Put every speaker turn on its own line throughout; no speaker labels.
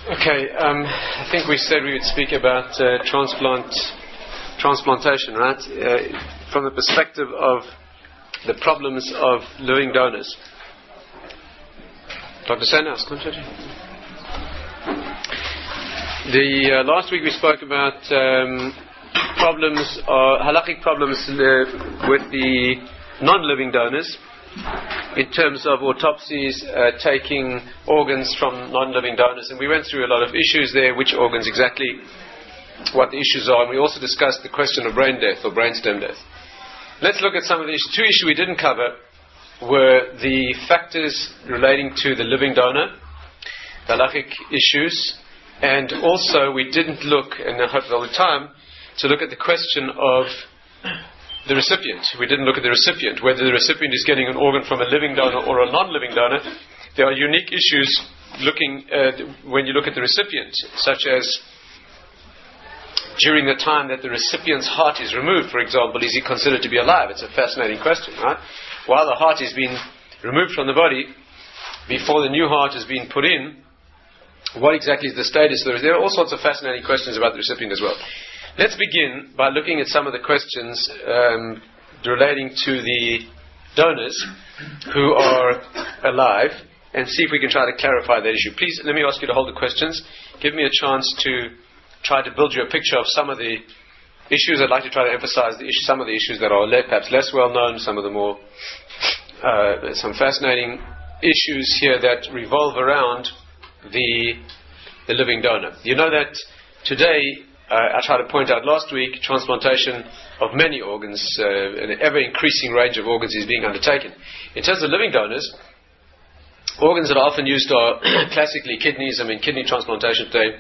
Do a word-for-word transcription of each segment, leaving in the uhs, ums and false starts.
Okay, um, I think we said we would speak about uh, transplant, transplantation, right? Uh, from the perspective of the problems of living donors. Doctor Sanders, continue. The uh, last week we spoke about um, problems, uh, halakhic problems uh, with the non-living donors, in terms of autopsies, uh, taking organs from non-living donors, and we went through a lot of issues there, which organs exactly, what the issues are, and we also discussed the question of brain death or brainstem death. Let's look at some of the issues. Two issues we didn't cover were the factors relating to the living donor, the halachic issues, and also we didn't look, and I hope all the time, to look at the question of the recipient. We didn't look at the recipient, whether the recipient is getting an organ from a living donor or a non-living donor. There are unique issues looking uh, when you look at the recipient, such as during the time that the recipient's heart is removed, for example, is he considered to be alive? It's a fascinating question, right? While the heart is being removed from the body, before the new heart is being put in, what exactly is the status? There are all sorts of fascinating questions about the recipient as well. Let's begin by looking at some of the questions um, relating to the donors who are alive and see if we can try to clarify that issue. Please, let me ask you to hold the questions. Give me a chance to try to build you a picture of some of the issues. I'd like to try to emphasize the issue, some of the issues that are le- perhaps less well known, some of the more, uh, some fascinating issues here that revolve around the, the living donor. You know that today, Uh, I tried to point out last week, transplantation of many organs, uh, an ever-increasing range of organs is being undertaken. In terms of living donors, organs that are often used are classically kidneys. I mean, kidney transplantation today,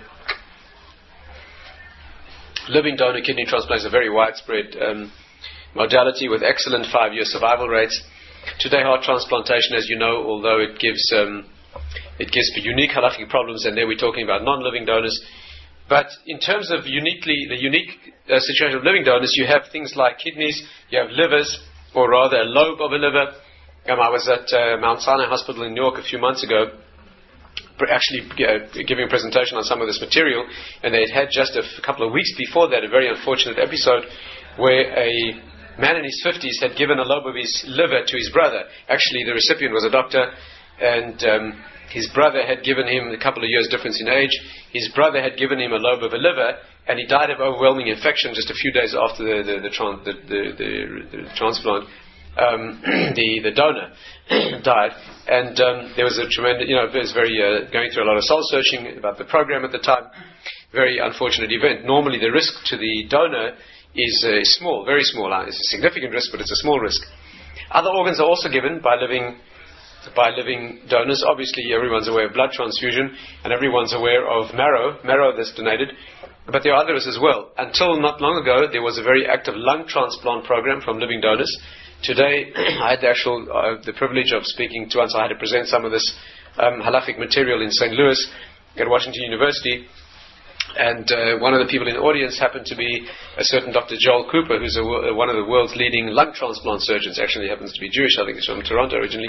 living donor kidney transplant is a very widespread um, modality with excellent five-year survival rates. Today, heart transplantation, as you know, although it gives um, it gives unique halachic problems, and there we're talking about non-living donors. But in terms of uniquely the unique uh, situation of living donors, you have things like kidneys, you have livers, or rather a lobe of a liver. Um, I was at uh, Mount Sinai Hospital in New York a few months ago, actually uh, giving a presentation on some of this material, and they had just a f- couple of weeks before that a very unfortunate episode where a man in his fifties had given a lobe of his liver to his brother. Actually, the recipient was a doctor, and um, his brother had given him a couple of years difference in age. His brother had given him a lobe of a liver, and he died of overwhelming infection just a few days after the the, the, tran- the, the, the, the transplant. Um, the the donor died, and um, there was a tremendous, you know, it was very uh, going through a lot of soul searching about the program at the time. Very unfortunate event. Normally, the risk to the donor is uh, small, very small. It's a significant risk, but it's a small risk. Other organs are also given by living. by living donors. Obviously, everyone's aware of blood transfusion, and everyone's aware of marrow, marrow that's donated, but there are others as well. Until not long ago, there was a very active lung transplant program from living donors. Today, I had the actual, uh, the privilege of speaking to one, so I had to present some of this um, halachic material in Saint Louis at Washington University, and uh, one of the people in the audience happened to be a certain Doctor Joel Cooper, who's a, one of the world's leading lung transplant surgeons. Actually, he happens to be Jewish. I think he's from Toronto originally.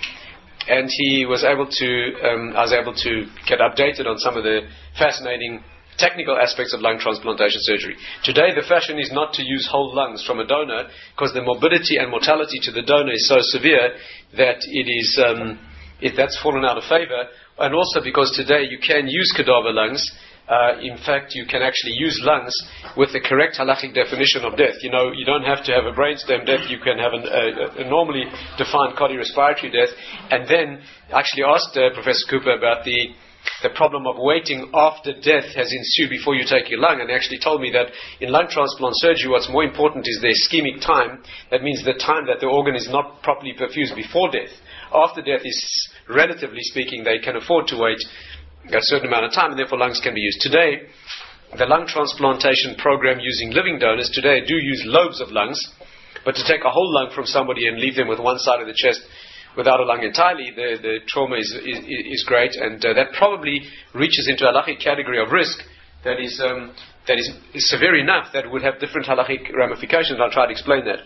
And he was able to, um, I was able to get updated on some of the fascinating technical aspects of lung transplantation surgery. Today, the fashion is not to use whole lungs from a donor, because the morbidity and mortality to the donor is so severe that it is, um, it, that's fallen out of favor. And also because today you can use cadaver lungs. Uh, in fact, you can actually use lungs with the correct halachic definition of death. You know, you don't have to have a brainstem death. You can have an, a, a normally defined cardiorespiratory death. And then I actually asked uh, Professor Cooper about the the problem of waiting after death has ensued before you take your lung. And he actually told me that in lung transplant surgery, what's more important is the ischemic time. That means the time that the organ is not properly perfused before death. After death is, relatively speaking, they can afford to wait a certain amount of time, and therefore lungs can be used. Today, the lung transplantation program using living donors today do use lobes of lungs, but to take a whole lung from somebody and leave them with one side of the chest without a lung entirely, the, the trauma is, is, is great, and uh, that probably reaches into a halachic category of risk that is um, that is, is severe enough that would have different halachic ramifications. I'll try to explain that.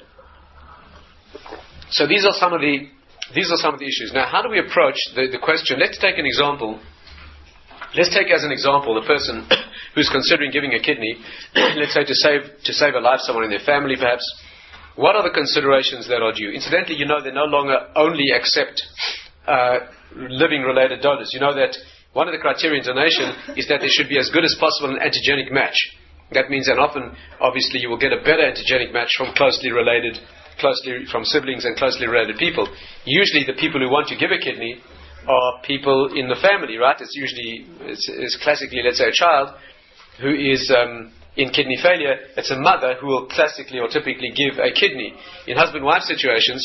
So these are some of the these are some of the issues. Now, how do we approach the, the question? Let's take an example let's take as an example a person who's considering giving a kidney, let's say to save to save a life, someone in their family perhaps. What are the considerations that are due? Incidentally, you know they no longer only accept uh, living-related donors. You know that one of the criteria in donation is that there should be as good as possible an antigenic match. That means that often, obviously, you will get a better antigenic match from closely related, closely from siblings and closely related people. Usually, the people who want to give a kidney are people in the family, right? It's usually, it's, it's classically, let's say, a child who is um, in kidney failure. It's a mother who will classically or typically give a kidney. In husband-wife situations,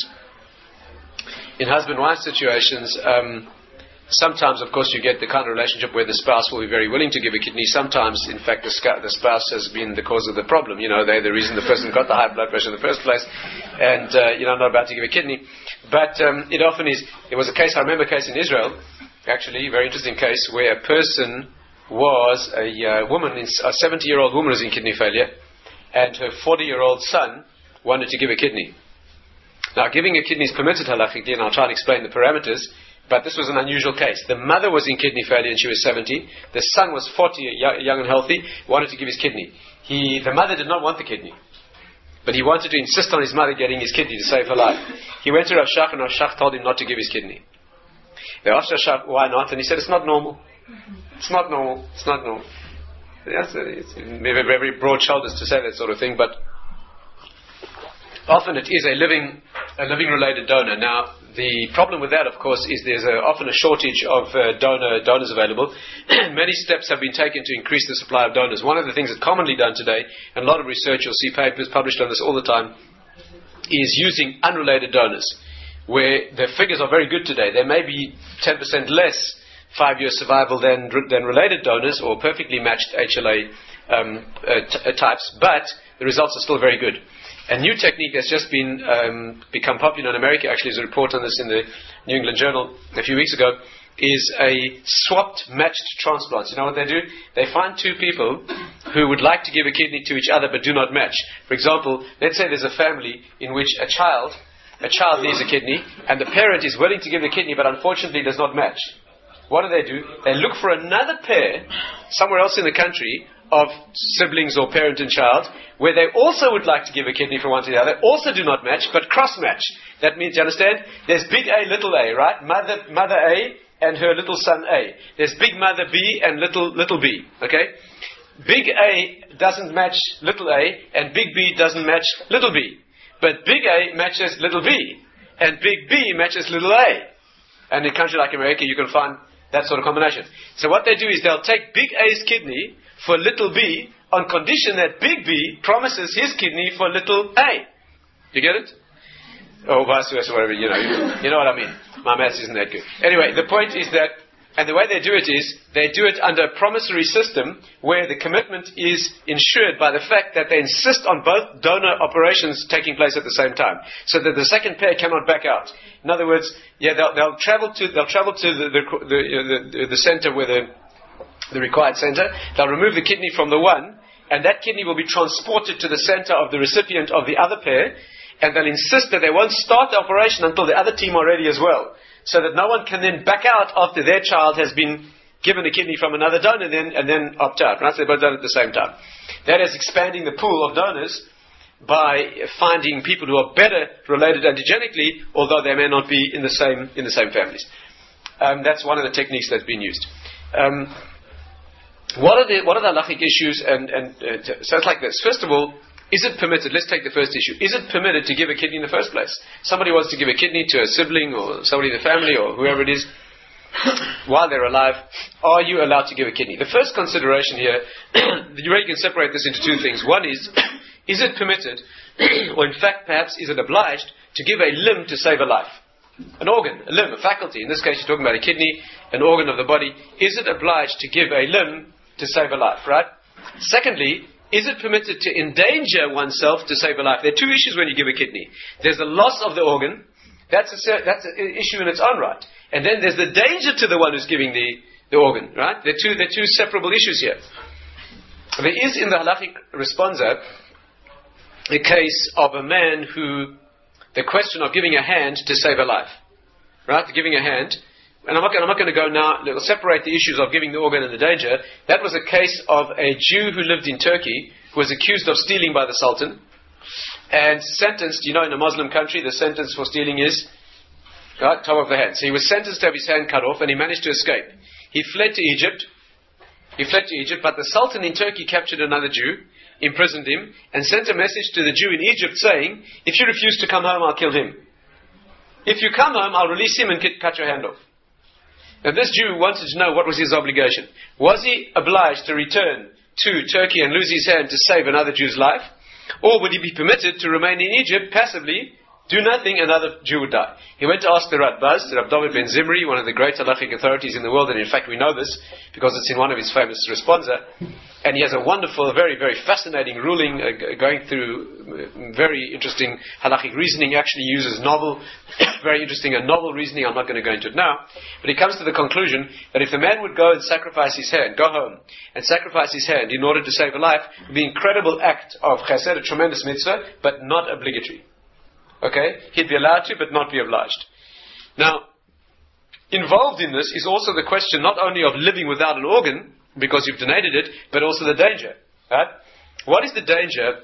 in husband-wife situations, um, sometimes, of course, you get the kind of relationship where the spouse will be very willing to give a kidney. Sometimes, in fact, the, sc- the spouse has been the cause of the problem. You know, they're the reason the person got the high blood pressure in the first place, and uh, you know, not about to give a kidney. But um, it often is. There was a case, I remember a case in Israel, actually, a very interesting case, where a person was a uh, woman, a seventy-year-old woman was in kidney failure, and her forty-year-old son wanted to give a kidney. Now, giving a kidney is permitted halachically, and I'll try and explain the parameters. But this was an unusual case. The mother was in kidney failure and she was seventy. The son was forty, young and healthy, wanted to give his kidney. He, the mother did not want the kidney. But he wanted to insist on his mother getting his kidney to save her life. He went to Rav Shach and Rav Shach told him not to give his kidney. They asked Rav Shach, why not? And he said, it's not normal. It's not normal. It's not normal. Yes, it's maybe very broad shoulders to say that sort of thing, but often it is a living, a living-related donor. Now, the problem with that, of course, is there's a, often a shortage of uh, donor donors available. Many steps have been taken to increase the supply of donors. One of the things that's commonly done today, and a lot of research, you'll see papers published on this all the time, is using unrelated donors, where the figures are very good today. There may be ten percent less five-year survival than than related donors or perfectly matched H L A um, uh, t- uh, types, but the results are still very good. A new technique that's just been um, become popular in America, actually, there's a report on this in the New England Journal a few weeks ago, is a swapped matched transplants. You know what they do? They find two people who would like to give a kidney to each other but do not match. For example, let's say there's a family in which a child, a child needs a kidney, and the parent is willing to give the kidney but unfortunately does not match. What do they do? They look for another pair somewhere else in the country of siblings or parent and child, where they also would like to give a kidney from one to the other, also do not match, but cross-match. That means, you understand? There's big A, little a, right? Mother, mother A and her little son A. There's big mother B and little, little b, okay? Big A doesn't match little a, and big B doesn't match little b. But big A matches little b, and big B matches little a. And in a country like America, you can find that sort of combination. So what they do is they'll take big A's kidney for little b, on condition that big B promises his kidney for little a. You get it? Or vice versa, whatever, you know. You, you know what I mean. My maths isn't that good. Anyway, the point is that, and the way they do it is, they do it under a promissory system where the commitment is ensured by the fact that they insist on both donor operations taking place at the same time, so that the second pair cannot back out. In other words, yeah, they'll, they'll travel to they'll travel to the the the, the, the center where the the required center. They'll remove the kidney from the one, and that kidney will be transported to the center of the recipient of the other pair, and they'll insist that they won't start the operation until the other team are ready as well, so that no one can then back out after their child has been given a kidney from another donor and then, and then opt out. Right? So they're both done at the same time. That is expanding the pool of donors by finding people who are better related antigenically, although they may not be in the same in the same families. Um, that's one of the techniques that's been used. Um, what are the what are the halachic issues? And, and uh, t- so it's like this. First of all, is it permitted? Let's take the first issue. Is it permitted to give a kidney in the first place? Somebody wants to give a kidney to a sibling or somebody in the family or whoever it is while they're alive. Are you allowed to give a kidney? The first consideration here, you really can separate this into two things. One is, is it permitted, or in fact perhaps is it obliged, to give a limb to save a life? An organ, a limb, a faculty. In this case you're talking about a kidney, an organ of the body. Is it obliged to give a limb to save a life, right? Secondly, is it permitted to endanger oneself to save a life? There are two issues when you give a kidney. There's the loss of the organ. That's a, that's an issue in its own right. And then there's the danger to the one who's giving the, the organ, right? They're two, they're two separable issues here. There is in the halachic responsa a case of a man who, the question of giving a hand to save a life, right? Giving a hand and I'm not, I'm not going to go now, we'll separate the issues of giving the organ and the danger. That was a case of a Jew who lived in Turkey, who was accused of stealing by the Sultan, and sentenced, you know, in a Muslim country, the sentence for stealing is, right, top of the hand. So he was sentenced to have his hand cut off, and he managed to escape. He fled to Egypt, he fled to Egypt, but the Sultan in Turkey captured another Jew, imprisoned him, and sent a message to the Jew in Egypt saying, if you refuse to come home, I'll kill him. If you come home, I'll release him and cut your hand off. Now this Jew wanted to know what was his obligation. Was he obliged to return to Turkey and lose his hand to save another Jew's life? Or would he be permitted to remain in Egypt passively, do nothing, another Jew would die? He went to ask the Radbaz, Rav David ben Zimri, one of the great halachic authorities in the world, and in fact we know this because it's in one of his famous responsa, and he has a wonderful, very, very fascinating ruling, uh, going through uh, very interesting halachic reasoning. Actually uses novel, very interesting and novel reasoning. I'm not going to go into it now, but he comes to the conclusion that if the man would go and sacrifice his hand, go home and sacrifice his hand in order to save a life, it would be an incredible act of chesed, a tremendous mitzvah, but not obligatory. Okay? He'd be allowed to, but not be obliged. Now, involved in this is also the question not only of living without an organ, because you've donated it, but also the danger. Right? What is the danger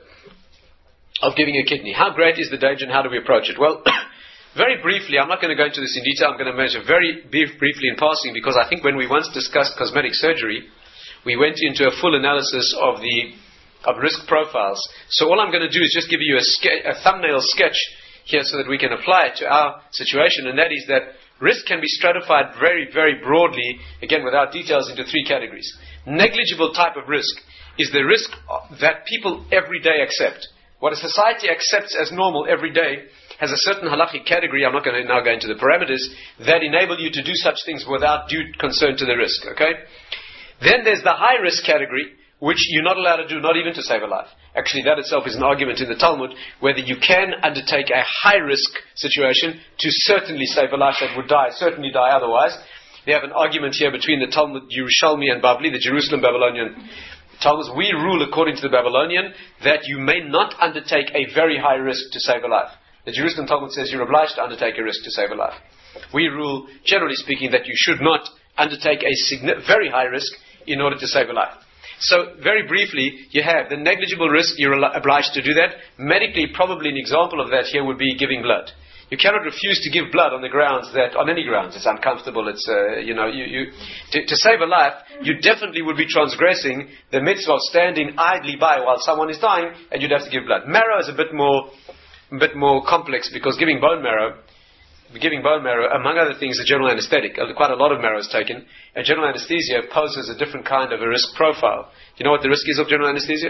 of giving a kidney? How great is the danger and how do we approach it? Well, very briefly, I'm not going to go into this in detail, I'm going to mention very brief, briefly in passing, because I think when we once discussed cosmetic surgery, we went into a full analysis of the of risk profiles. So all I'm going to do is just give you a, ske- a thumbnail sketch here so that we can apply it to our situation, and that is that risk can be stratified very, very broadly, again without details, into three categories. Negligible type of risk is the risk that people every day accept. What a society accepts as normal every day has a certain halachic category, I'm not going to now go into the parameters, that enable you to do such things without due concern to the risk. Okay? Then there's the high risk category, which you're not allowed to do, not even to save a life. Actually, that itself is an argument in the Talmud, whether you can undertake a high-risk situation to certainly save a life that would die, certainly die otherwise. They have an argument here between the Talmud Yerushalmi and Babli, the Jerusalem Babylonian Talmuds. We rule, according to the Babylonian, that you may not undertake a very high risk to save a life. The Jerusalem Talmud says you're obliged to undertake a risk to save a life. We rule, generally speaking, that you should not undertake a signi- very high risk in order to save a life. So, very briefly, you have the negligible risk, you're obliged to do that. Medically, probably an example of that here would be giving blood. You cannot refuse to give blood on the grounds that, on any grounds, it's uncomfortable, it's, uh, you know, you, you to, to save a life, you definitely would be transgressing the mitzvah of standing idly by while someone is dying, and you'd have to give blood. Marrow is a bit more, a bit more complex, because giving bone marrow, giving bone marrow, among other things, a general anesthetic. Quite a lot of marrow is taken. And general anesthesia poses a different kind of a risk profile. Do you know what the risk is of general anesthesia?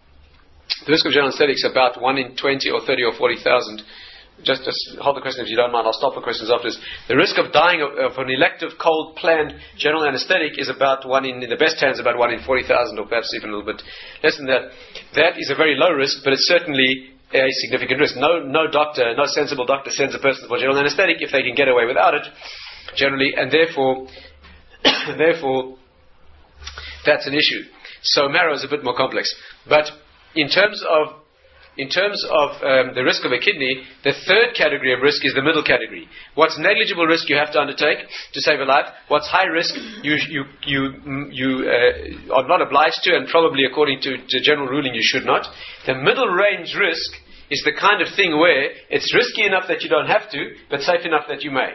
The risk of general anesthetic is about one in twenty or thirty or forty thousand. Just, just hold the question if you don't mind. I'll stop for questions after this. The risk of dying of, of an elective, cold, planned general anesthetic is about one in, in the best hands, about one in forty thousand, or perhaps even a little bit less than that. That is a very low risk, but it's certainly a significant risk. No, no doctor, no sensible doctor sends a person for general anesthetic if they can get away without it, generally, and therefore, therefore, that's an issue. So marrow is a bit more complex. But in terms of, in terms of um, the risk of a kidney, the third category of risk is the middle category. What's negligible risk you have to undertake to save a life? What's high risk you you you you uh, are not obliged to, and probably according to, to general ruling you should not. The middle range risk is the kind of thing where it's risky enough that you don't have to, but safe enough that you may.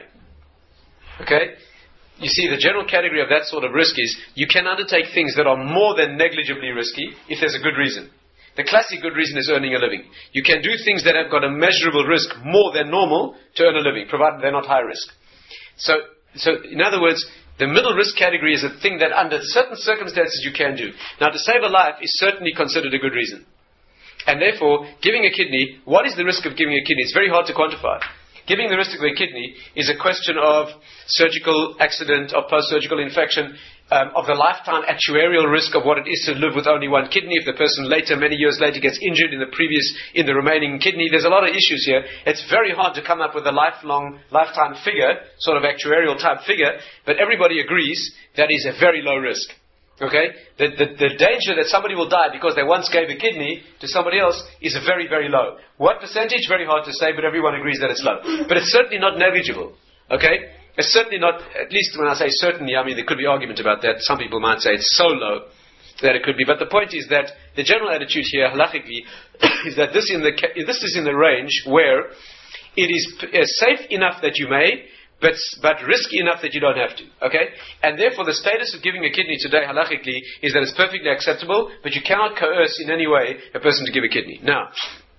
Okay? You see, the general category of that sort of risk is you can undertake things that are more than negligibly risky if there's a good reason. The classic good reason is earning a living. You can do things that have got a measurable risk more than normal to earn a living, provided they're not high risk. So, so in other words, the middle risk category is a thing that under certain circumstances you can do. Now, to save a life is certainly considered a good reason. And therefore, giving a kidney, what is the risk of giving a kidney? It's very hard to quantify. Giving the risk of a kidney is a question of surgical accident, of post-surgical infection, um, of the lifetime actuarial risk of what it is to live with only one kidney. If the person later, many years later, gets injured in the previous, in the remaining kidney, there's a lot of issues here. It's very hard to come up with a lifelong, lifetime figure, sort of actuarial type figure, but everybody agrees that is a very low risk. Okay? The, the, the danger that somebody will die because they once gave a kidney to somebody else is very, very low. What percentage? Very hard to say, but everyone agrees that it's low. But it's certainly not negligible. Okay? It's certainly not, at least when I say certainly, I mean there could be argument about that. Some people might say it's so low that it could be. But the point is that the general attitude here, halachically, is that this, in the, this is in the range where it is uh, safe enough that you may, but but risky enough that you don't have to. Okay? And therefore the status of giving a kidney today, halachically, is that it's perfectly acceptable, but you cannot coerce in any way a person to give a kidney. Now,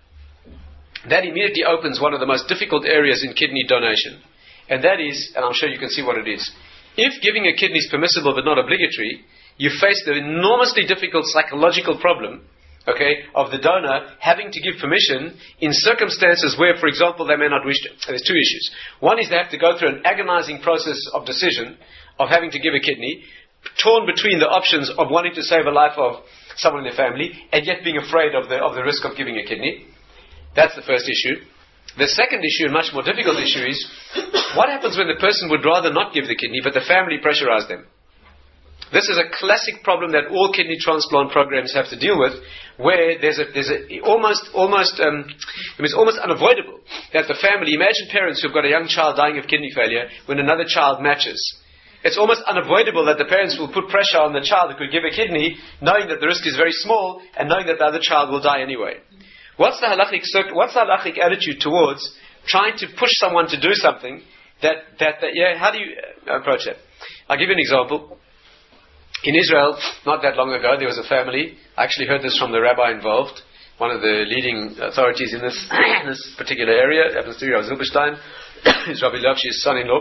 that immediately opens one of the most difficult areas in kidney donation. And that is, and I'm sure you can see what it is. If giving a kidney is permissible but not obligatory, you face the enormously difficult psychological problem, okay, of the donor having to give permission in circumstances where, for example, they may not wish to. And there's two issues. One is they have to go through an agonizing process of decision of having to give a kidney, torn between the options of wanting to save a life of someone in their family and yet being afraid of the of the risk of giving a kidney. That's the first issue. The second issue, and much more difficult issue, is what happens when the person would rather not give the kidney, but the family pressurized them? This is a classic problem that all kidney transplant programs have to deal with, where there's a there's a almost almost um, it's almost unavoidable that the family. Imagine parents who've got a young child dying of kidney failure when another child matches. It's almost unavoidable that the parents will put pressure on the child who could give a kidney, knowing that the risk is very small and knowing that the other child will die anyway. What's the halachic what's the halachic attitude towards trying to push someone to do something that, that, that yeah, how do you approach it? I'll give you an example. In Israel, not that long ago, there was a family, I actually heard this from the rabbi involved, one of the leading authorities in this, in this particular area, happens to be Rabbi Zilberstein, is Rabbi Lavshi's son-in-law.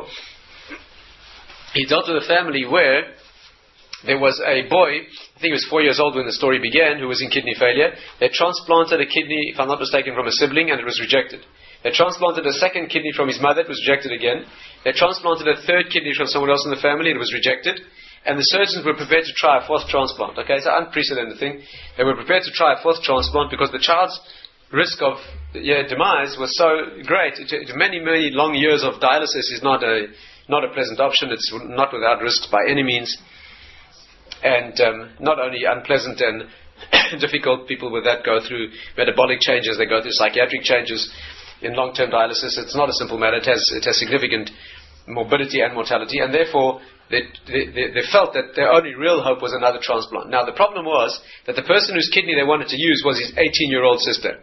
He dealt with a family where there was a boy, I think he was four years old when the story began, who was in kidney failure. They transplanted a kidney, if I'm not mistaken, from a sibling, and it was rejected. They transplanted a second kidney from his mother, it was rejected again. They transplanted a third kidney from someone else in the family, and it was rejected. And the surgeons were prepared to try a fourth transplant. Okay, it's an unprecedented thing. They were prepared to try a fourth transplant because the child's risk of yeah, demise was so great. It, it, many, many long years of dialysis is not a not a pleasant option. It's not without risks by any means. And um, not only unpleasant and difficult, people with that go through metabolic changes, they go through psychiatric changes in long-term dialysis. It's not a simple matter. It has, it has significant morbidity and mortality, and therefore they, they, they felt that their only real hope was another transplant. Now the problem was that the person whose kidney they wanted to use was his eighteen-year-old sister.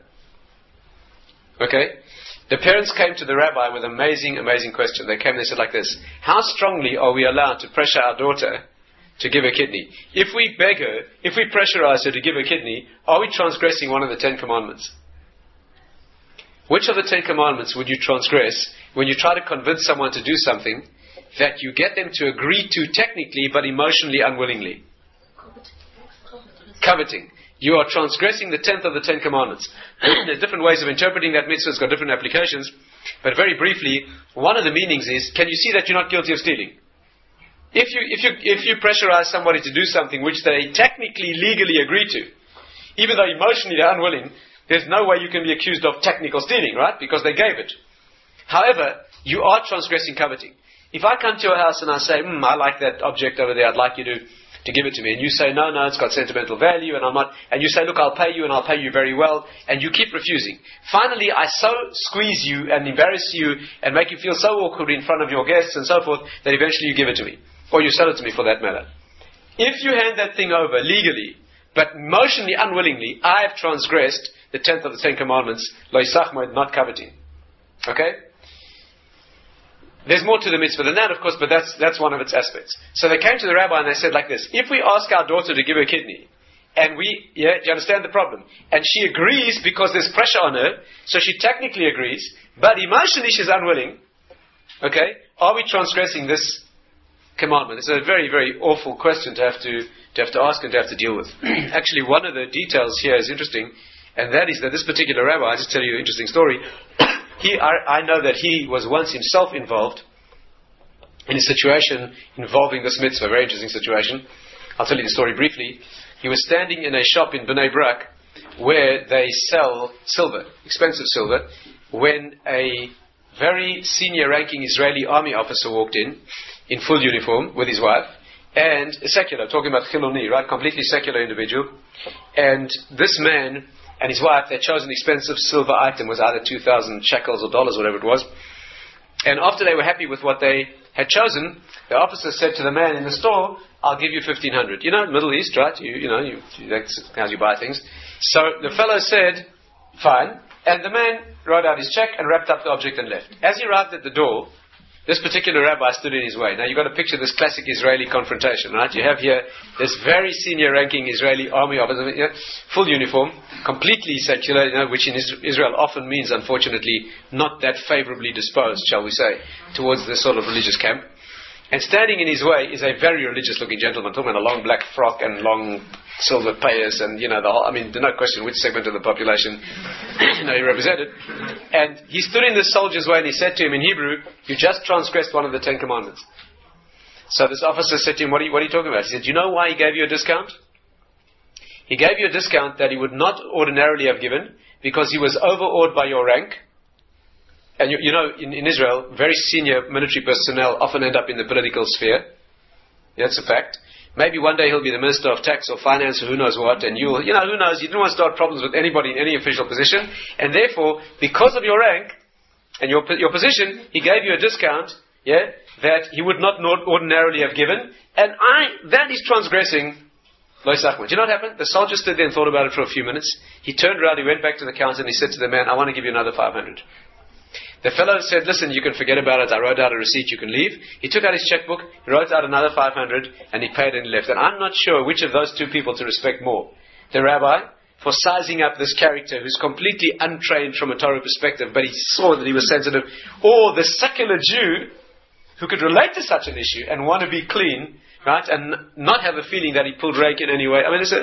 Okay? The parents came to the rabbi with an amazing, amazing question. They came and they said like this: how strongly are we allowed to pressure our daughter to give a kidney? If we beg her, if we pressurize her to give a kidney, are we transgressing one of the Ten Commandments? Which of the Ten Commandments would you transgress when you try to convince someone to do something that you get them to agree to technically but emotionally unwillingly? Coveting. Coveting. You are transgressing the tenth of the Ten Commandments. There's different ways of interpreting that mitzvah. It's got different applications. But very briefly, one of the meanings is, can you see that you're not guilty of stealing? If you, if you, if you pressurize somebody to do something which they technically, legally agree to, even though emotionally they're unwilling, there's no way you can be accused of technical stealing, right? Because they gave it. However, you are transgressing coveting. If I come to your house and I say, hmm, I like that object over there, I'd like you to, to give it to me, and you say, no, no, it's got sentimental value, and I'm not, and you say, look, I'll pay you, and I'll pay you very well, and you keep refusing. Finally, I so squeeze you and embarrass you and make you feel so awkward in front of your guests and so forth that eventually you give it to me. Or you sell it to me for that matter. If you hand that thing over legally, but emotionally unwillingly, I have transgressed the tenth of the Ten Commandments, lo yisachmod, not coveting. Okay? There's more to the mitzvah than that, of course, but that's that's one of its aspects. So they came to the rabbi and they said like this: if we ask our daughter to give a kidney, and we, yeah, do you understand the problem? And she agrees because there's pressure on her, so she technically agrees, but emotionally she's unwilling. Okay? Are we transgressing this commandment? It's a very, very awful question to have to to have to ask and to have to deal with. Actually, one of the details here is interesting, and that is that this particular rabbi, I'll just tell you an interesting story. he, I, I know that he was once himself involved in a situation involving this mitzvah, a very interesting situation. I'll tell you the story briefly. He was standing in a shop in Bnei Brak where they sell silver, expensive silver, when a very senior ranking Israeli army officer walked in, in full uniform, with his wife, and a secular, talking about Chiloni, right, completely secular individual, and this man and his wife, they chose an expensive silver item, was either two thousand shekels or dollars, whatever it was, and after they were happy with what they had chosen, the officer said to the man in the store, I'll give you fifteen hundred. You know, Middle East, right? You, you know, you, that's how you buy things. So the fellow said, fine. And the man wrote out his check and wrapped up the object and left. As he arrived at the door, this particular rabbi stood in his way. Now you've got to picture this classic Israeli confrontation, right? You have here this very senior ranking Israeli army officer, you know, full uniform, completely secular, you know, which in Israel often means, unfortunately, not that favorably disposed, shall we say, towards this sort of religious camp. And standing in his way is a very religious looking gentleman, talking about a long black frock and long silver payas and, you know, the whole, I mean, there's no question which segment of the population, you know, he represented. And he stood in the soldier's way and he said to him in Hebrew, you just transgressed one of the Ten Commandments. So this officer said to him, what are you, what are you talking about? He said, do you know why he gave you a discount? He gave you a discount that he would not ordinarily have given because he was overawed by your rank. And you, you know, in, in Israel, very senior military personnel often end up in the political sphere. That's a fact. Maybe one day he'll be the Minister of Tax or Finance or who knows what, and you'll, you know, who knows, you didn't want to start problems with anybody in any official position, and therefore, because of your rank and your your position, he gave you a discount, yeah, that he would not ordinarily have given, and I, that is transgressing Lo Sachma. Do you know what happened? The soldier stood there and thought about it for a few minutes. He turned around, he went back to the counter, and he said to the man, I want to give you another five hundred. The fellow said, listen, you can forget about it. I wrote out a receipt. You can leave. He took out his checkbook, he wrote out another five hundred, and he paid and left. And I'm not sure which of those two people to respect more. The rabbi, for sizing up this character who's completely untrained from a Torah perspective, but he saw that he was sensitive, or the secular Jew who could relate to such an issue and want to be clean, right, and not have a feeling that he pulled rake in any way. I mean, it's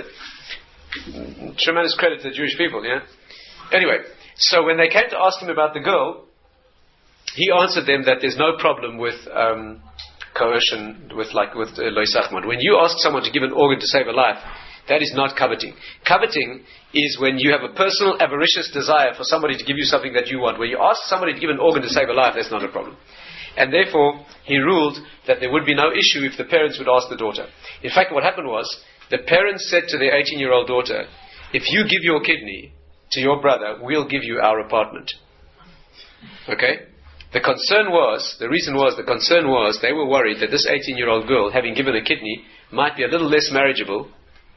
a tremendous credit to the Jewish people, yeah? Anyway, so when they came to ask him about the girl, he answered them that there's no problem with um, coercion, with like with uh, Lo Sachma. When you ask someone to give an organ to save a life, that is not coveting. Coveting is when you have a personal avaricious desire for somebody to give you something that you want. When you ask somebody to give an organ to save a life, that's not a problem. And therefore, he ruled that there would be no issue if the parents would ask the daughter. In fact, what happened was, the parents said to their eighteen-year-old daughter, if you give your kidney to your brother, we'll give you our apartment. Okay? The concern was, the reason was, the concern was, they were worried that this eighteen-year-old girl, having given a kidney, might be a little less marriageable,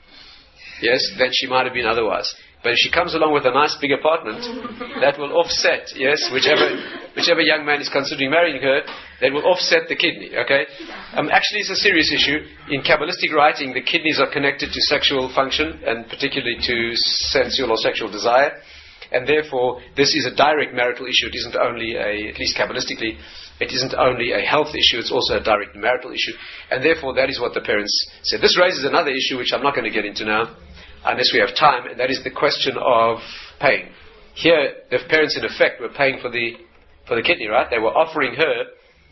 yes, than she might have been otherwise. But if she comes along with a nice big apartment, that will offset, yes, whichever whichever young man is considering marrying her, that will offset the kidney, okay? Um, actually, it's a serious issue. In Kabbalistic writing, the kidneys are connected to sexual function, and particularly to sensual or sexual desire. And therefore, this is a direct marital issue. It isn't only a, at least Kabbalistically, it isn't only a health issue, it's also a direct marital issue. And therefore, that is what the parents said. This raises another issue, which I'm not going to get into now, unless we have time, and that is the question of paying. Here, the parents, in effect, were paying for the for the kidney, right? They were offering her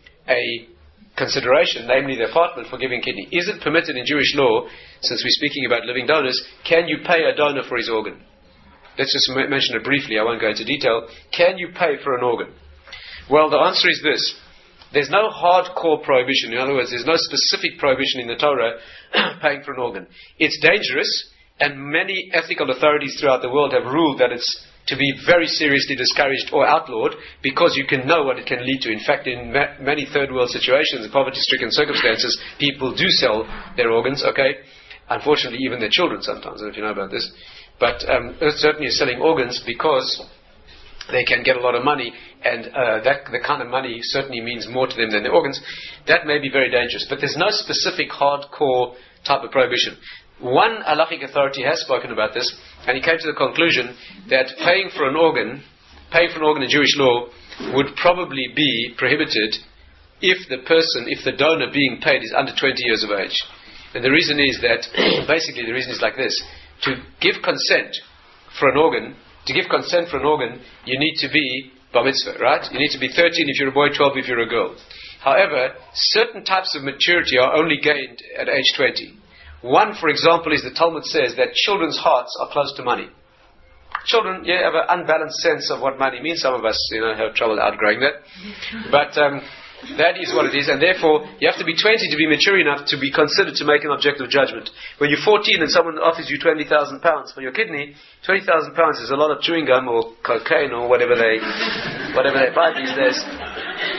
a consideration, namely the apartment, for giving kidney. Is it permitted in Jewish law, since we're speaking about living donors, can you pay a donor for his organ? Let's just m- mention it briefly, I won't go into detail. Can you pay for an organ? Well, the answer is this. There's no hardcore prohibition. In other words, there's no specific prohibition in the Torah paying for an organ. It's dangerous, and many ethical authorities throughout the world have ruled that it's to be very seriously discouraged or outlawed, because you can know what it can lead to. In fact, in ma- many third world situations, poverty-stricken circumstances, people do sell their organs, okay? Unfortunately, even their children sometimes, I don't know if you know about this. But um, certainly is selling organs because they can get a lot of money, and uh, that the kind of money certainly means more to them than the organs. That may be very dangerous, but there's no specific hardcore type of prohibition. One halachic authority has spoken about this, and he came to the conclusion that paying for an organ, paying for an organ in Jewish law, would probably be prohibited if the person, if the donor being paid is under twenty years of age. And the reason is that, basically the reason is like this. To give consent for an organ, to give consent for an organ, you need to be bar mitzvah, right? You need to be thirteen if you're a boy, twelve if you're a girl. However, certain types of maturity are only gained at age twenty. One, for example, is the Talmud says that children's hearts are close to money. Children, yeah, have an unbalanced sense of what money means. Some of us, you know, have trouble outgrowing that. But um, that is what it is, and therefore you have to be twenty to be mature enough to be considered to make an objective judgment. When you're fourteen and someone offers you twenty thousand pounds for your kidney, twenty thousand pounds is a lot of chewing gum or cocaine or whatever they whatever they buy these days.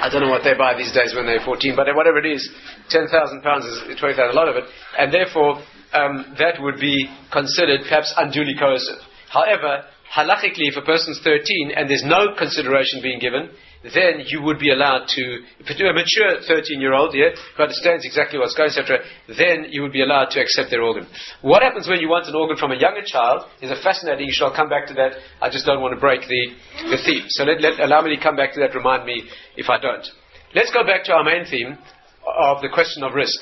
I don't know what they buy these days when they're fourteen, but whatever it is, ten thousand pounds is twenty thousand, a lot of it, and therefore um, that would be considered perhaps unduly coercive. However, halachically, if a person's thirteen and there's no consideration being given, then you would be allowed to, to a mature thirteen-year-old, yeah, who understands exactly what's going, et cetera, then you would be allowed to accept their organ. What happens when you want an organ from a younger child is a fascinating issue. I'll come back to that. I just don't want to break the, the theme. So let, let, allow me to come back to that, remind me if I don't. Let's go back to our main theme of the question of risk.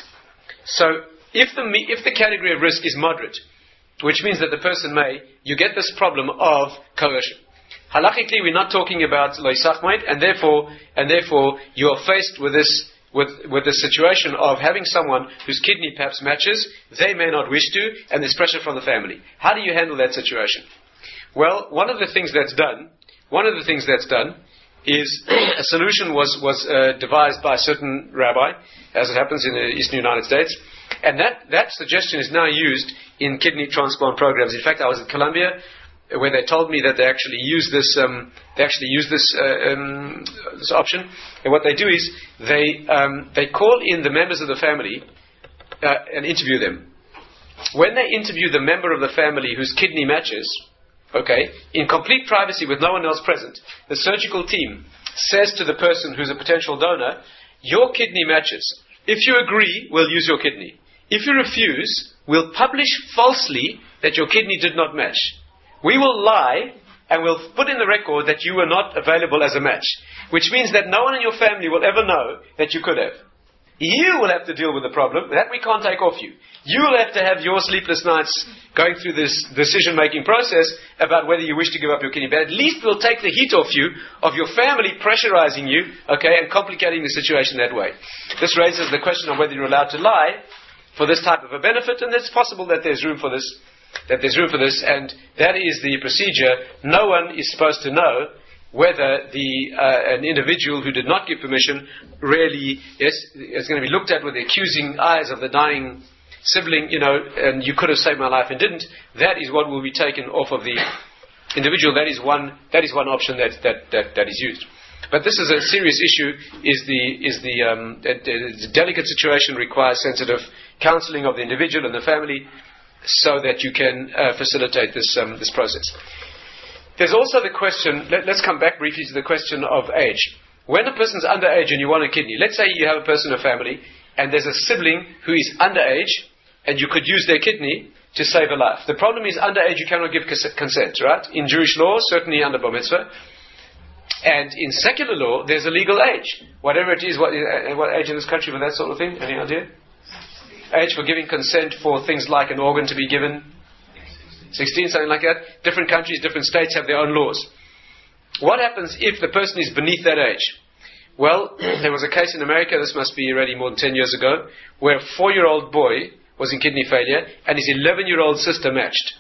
So if the, if the category of risk is moderate, which means that the person may, you get this problem of coercion. Halachically, we're not talking about lo yisachmoid, and therefore, and therefore, you are faced with this, with with the situation of having someone whose kidney perhaps matches, they may not wish to, and there's pressure from the family. How do you handle that situation? Well, one of the things that's done, one of the things that's done, is a solution was was uh, devised by a certain rabbi, as it happens in the eastern United States, and that that suggestion is now used in kidney transplant programs. In fact, I was at Columbia, where they told me that they actually use this, um, they actually use this uh, um, this option, and what they do is they um, they call in the members of the family uh, and interview them. When they interview the member of the family whose kidney matches, okay, in complete privacy with no one else present, the surgical team says to the person who's a potential donor, "Your kidney matches. If you agree, we'll use your kidney. If you refuse, we'll publish falsely that your kidney did not match. We will lie and we'll put in the record that you were not available as a match," which means that no one in your family will ever know that you could have. You will have to deal with the problem. That we can't take off you. You will have to have your sleepless nights going through this decision-making process about whether you wish to give up your kidney. But at least we'll take the heat off you, of your family pressurizing you, okay, and complicating the situation that way. This raises the question of whether you're allowed to lie for this type of a benefit, and it's possible that there's room for this. That there's room for this, and that is the procedure. No one is supposed to know whether the uh, an individual who did not give permission really yes, is going to be looked at with the accusing eyes of the dying sibling, you know, and you could have saved my life and didn't. That is what will be taken off of the individual. That is one. That is one option that that that, that is used. But this is a serious issue. Is the is the um, it's a delicate situation, requires sensitive counselling of the individual and the family, so that you can uh, facilitate this um, this process. There's also the question, let, let's come back briefly to the question of age. When a person's underage and you want a kidney, let's say you have a person in a family and there's a sibling who is underage and you could use their kidney to save a life. The problem is underage you cannot give cons- consent, right? In Jewish law, certainly under Bar Mitzvah. And in secular law, there's a legal age. Whatever it is, what, uh, what age in this country for that sort of thing? Any idea? Age for giving consent for things like an organ to be given? sixteen, something like that. Different countries, different states have their own laws. What happens if the person is beneath that age? Well, there was a case in America, this must be already more than ten years ago, where a four-year-old boy was in kidney failure and his eleven-year-old sister matched.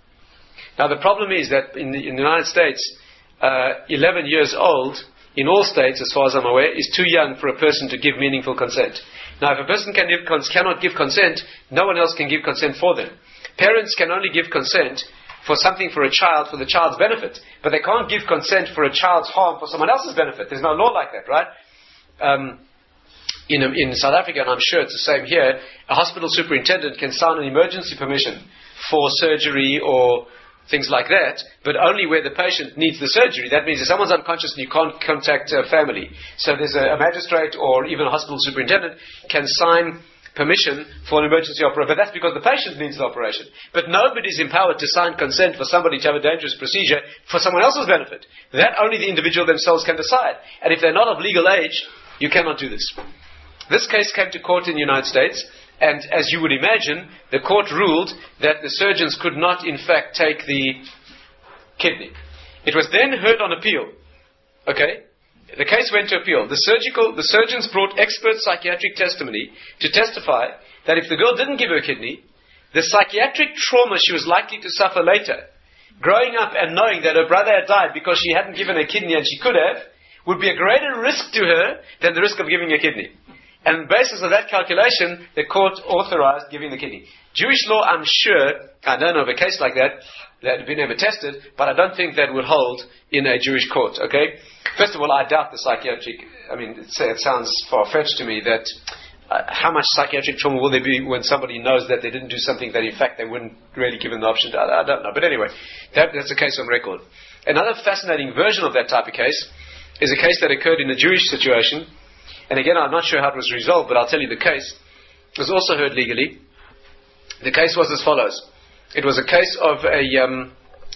Now the problem is that in the, in the United States, uh, eleven years old, in all states, as far as I'm aware, is too young for a person to give meaningful consent. Now, if a person can give, cannot give consent, no one else can give consent for them. Parents can only give consent for something for a child, for the child's benefit. But they can't give consent for a child's harm for someone else's benefit. There's no law like that, right? Um, in, in South Africa, and I'm sure it's the same here, a hospital superintendent can sign an emergency permission for surgery or things like that, but only where the patient needs the surgery. That means if someone's unconscious and you can't contact a family. So there's a, a magistrate or even a hospital superintendent can sign permission for an emergency operation, but that's because the patient needs the operation. But nobody's empowered to sign consent for somebody to have a dangerous procedure for someone else's benefit. That only the individual themselves can decide. And if they're not of legal age, you cannot do this. This case came to court in the United States, and as you would imagine, the court ruled that the surgeons could not in fact take the kidney. It was then heard on appeal. Okay? The case went to appeal. The surgical, the surgeons brought expert psychiatric testimony to testify that if the girl didn't give her kidney, the psychiatric trauma she was likely to suffer later, growing up and knowing that her brother had died because she hadn't given her kidney and she could have, would be a greater risk to her than the risk of giving her kidney. And on the basis of that calculation, the court authorized giving the kidney. Jewish law, I'm sure, I don't know of a case like that, that had been ever tested, but I don't think that would hold in a Jewish court, okay? First of all, I doubt the psychiatric, I mean, it, it sounds far-fetched to me that uh, how much psychiatric trauma will there be when somebody knows that they didn't do something that in fact they wouldn't really give them the option to, I, I don't know. But anyway, that, that's a case on record. Another fascinating version of that type of case is a case that occurred in a Jewish situation, and again, I'm not sure how it was resolved, but I'll tell you the case. It was also heard legally. The case was as follows. It was a case of a um,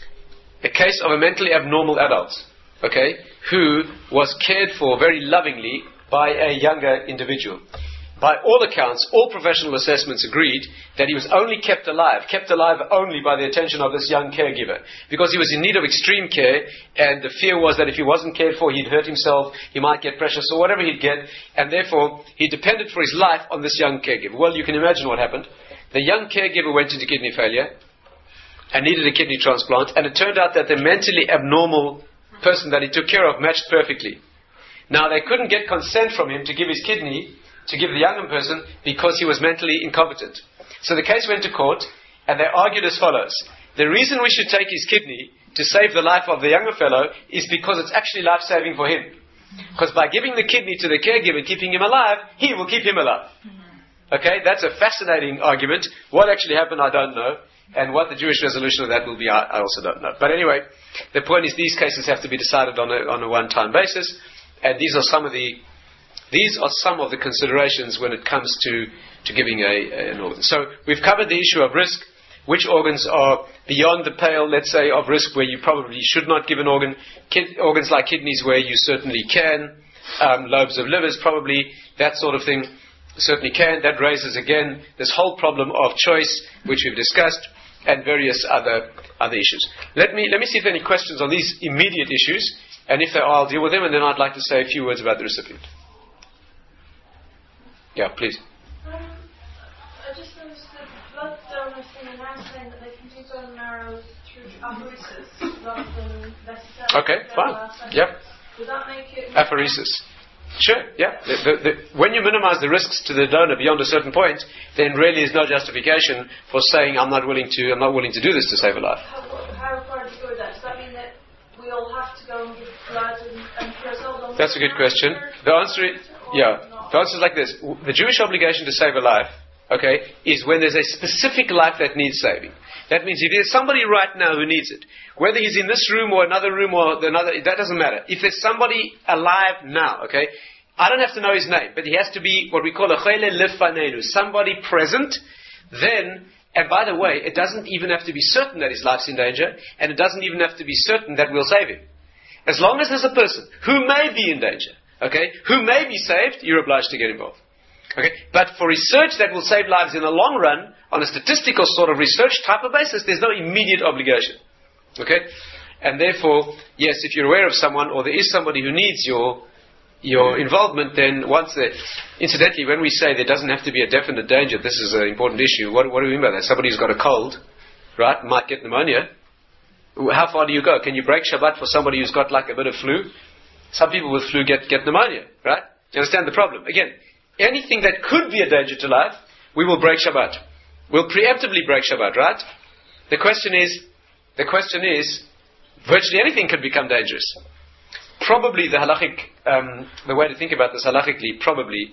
a case of a mentally abnormal adult, okay, who was cared for very lovingly by a younger individual. By all accounts, all professional assessments agreed that he was only kept alive, kept alive only by the attention of this young caregiver, because he was in need of extreme care, and the fear was that if he wasn't cared for, he'd hurt himself, he might get precious or whatever he'd get, and therefore he depended for his life on this young caregiver. Well, you can imagine what happened. The young caregiver went into kidney failure and needed a kidney transplant, and it turned out that the mentally abnormal person that he took care of matched perfectly. Now, they couldn't get consent from him to give his kidney to give the younger person because he was mentally incompetent. So the case went to court, and they argued as follows. The reason we should take his kidney to save the life of the younger fellow is because it's actually life-saving for him. Because by giving the kidney to the caregiver, keeping him alive, he will keep him alive. Okay, that's a fascinating argument. What actually happened, I don't know. And what the Jewish resolution of that will be, I, I also don't know. But anyway, the point is these cases have to be decided on a, on a one-time basis. And these are some of the These are some of the considerations when it comes to, to giving a, an organ. So we've covered the issue of risk, which organs are beyond the pale, let's say, of risk where you probably should not give an organ. Kid, organs like kidneys where you certainly can. Um, lobes of livers probably, that sort of thing, certainly can. That raises again this whole problem of choice, which we've discussed, and various other other issues. Let me, let me see if there are any questions on these immediate issues, and if there are, I'll deal with them, and then I'd like to say a few words about the recipient. Yeah, please.
Um, I just noticed that blood donors thing are now saying that they can do bone marrow through apheresis rather than necessarily.
Okay, fine. Yep.
Would that make it
apheresis? Sure. Yeah. The, the, the, when you minimize the risks to the donor beyond a certain point, then really is no justification for saying I'm not willing to. I'm not willing to do this to save a life.
How, how far do you go with that? Does that mean that we all have to go and give blood and, and put ourselves on?
That's a good question. The answer is yeah. The answer is like this. The Jewish obligation to save a life, okay, is when there's a specific life that needs saving. That means if there's somebody right now who needs it, whether he's in this room or another room or another, that doesn't matter. If there's somebody alive now, okay, I don't have to know his name, but he has to be what we call a chele lefanenu, somebody present, then, and by the way, it doesn't even have to be certain that his life's in danger, and it doesn't even have to be certain that we'll save him. As long as there's a person who may be in danger, okay, who may be saved, you're obliged to get involved. Okay, but for research that will save lives in the long run, on a statistical sort of research type of basis, there's no immediate obligation. Okay, and therefore, yes, if you're aware of someone or there is somebody who needs your your involvement, then once they, incidentally, when we say there doesn't have to be a definite danger, this is an important issue. What, what do we mean by that? Somebody who's got a cold, right, might get pneumonia. How far do you go? Can you break Shabbat for somebody who's got like a bit of flu? Some people with flu get, get pneumonia, right? You understand the problem? Again, anything that could be a danger to life, we will break Shabbat. We'll preemptively break Shabbat, right? The question is, the question is, virtually anything could become dangerous. Probably the halachic, um, the way to think about this halachically, probably,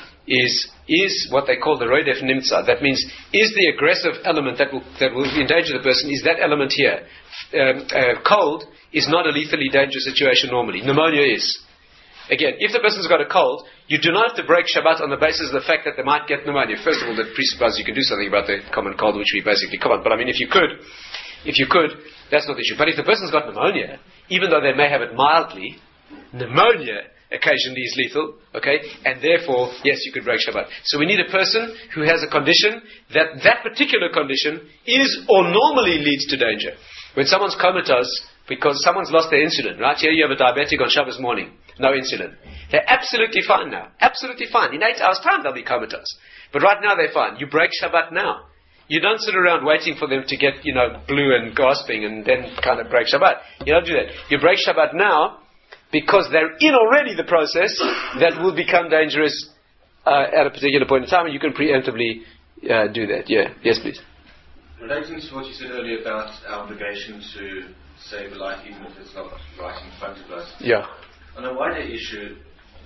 is is what they call the roidef nimtza. That means, is the aggressive element that will that will endanger the person, is that element here? Um, uh, cold is not a lethally dangerous situation normally. Pneumonia is. Again, if the person's got a cold, you do not have to break Shabbat on the basis of the fact that they might get pneumonia. First of all, that presupposes you can do something about the common cold, which we basically can't. But I mean, if you could, if you could, that's not the issue. But if the person's got pneumonia, even though they may have it mildly, pneumonia occasionally is lethal, okay? And therefore, yes, you could break Shabbat. So we need a person who has a condition that that particular condition is or normally leads to danger. When someone's comatose, because someone's lost their insulin, right? Here you have a diabetic on Shabbos morning, no insulin. They're absolutely fine now. Absolutely fine. In eight hours' time, they'll be comatose. But right now, they're fine. You break Shabbat now. You don't sit around waiting for them to get, you know, blue and gasping and then kind of break Shabbat. You don't do that. You break Shabbat now because they're in already the process that will become dangerous uh, at a particular point in time, and you can preemptively uh, do that. Yeah. Yes, please.
Relating to what you said earlier about our obligation to save a life, even if it's not right in front of us.
Yeah.
On a wider issue,